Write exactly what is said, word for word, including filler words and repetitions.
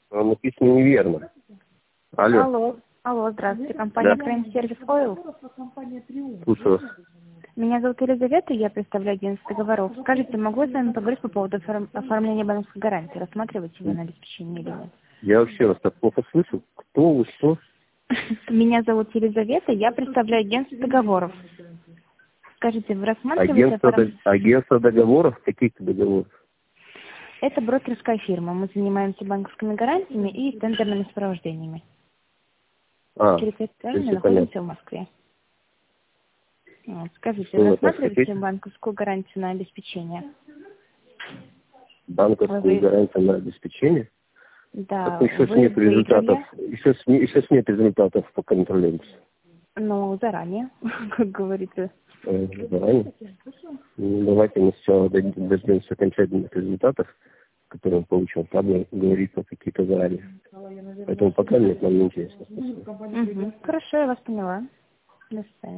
Там написано неверно. Алло. Алло. Алло, здравствуйте. Компания Да. Prime Service Oil. Слушаю вас. Меня зовут Елизавета, я представляю агентство договоров. Скажите, могу я с вами поговорить по поводу оформ- оформления банковской гарантии? Рассматриваете вы на обеспечение или нет? Я вообще вас так плохо слышу. Кто вы, что? Меня зовут Елизавета, я представляю агентство договоров. Скажите, вы рассматриваете Агентство, оформ- дог- агентство договоров? Каких-то договоров? Это брокерская фирма. Мы занимаемся банковскими гарантиями и тендерными сопровождениями. А, Территориально все находимся понятно. в Москве. Вот, скажите, Что вы вы от нас рассматриваете хотите? банковскую гарантию на обеспечение? Банковскую Вы, гарантию на обеспечение? Так да, еще вы нет результатов. выиграли, Еще, с- еще нет результатов по контролю. но заранее, как говорится. Э, заранее. Ну, давайте мы сначала дож- дождемся окончательных результатов, которые он получил. Там говорить про какие-то заранее. Поэтому пока нет, нам не интересно. Спасибо. Мгм. Хорошо, я вас поняла. До свидания.